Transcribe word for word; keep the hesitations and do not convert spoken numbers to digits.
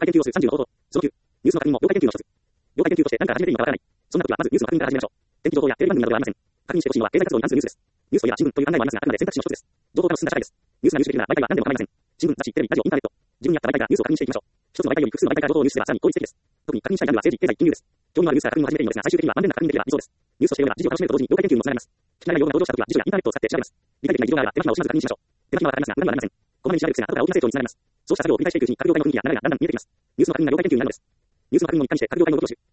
解研究をするさんじゅうの方法。そのきゅう、ニュースの確認も了解研究の一つ。了解研究として何から始めていいのかわからない。そんな時はまずニュースの確認から始めましょう。天気情報やテレビ番組などではありません。確認してほしいのは経済活動に関するニュースです。ニュースといえば新聞という考えもありますが、あくまで選択肢の一つです。情報化の進んだ社会です。ニュースが入手できるなら媒体は何でも構いません。新聞、雑誌、テレビ、ラジオ、インターネット。自分に合った媒体からニュースを確認していきましょう。一つの媒体より複数の媒体から情報を入手すればさらに効率的です。特に確認したいジャンルは政治、経済、金融です。興味のあるニュースから確認を始めていいのですが、最終的には満遍なく確認できれば理想です。ニュースとして読めば記事を楽しめると同時に了解研究にもつながります。聞き慣れない用語が登場した時は辞書やインターネットを使って調べます。理解できない議論があれば手間暇を惜しまず確認しましょう。手間暇はかかりますが無駄にはなりません。こまめに調べる癖が後から大きな成長につながります。そうした作業を繰り返していくうちに各業界の雰囲気や流れがだんだん見えてきます。ニュースの確認が了解研究になるのです。ニュースの確認の一環にして各業界の動きを知る。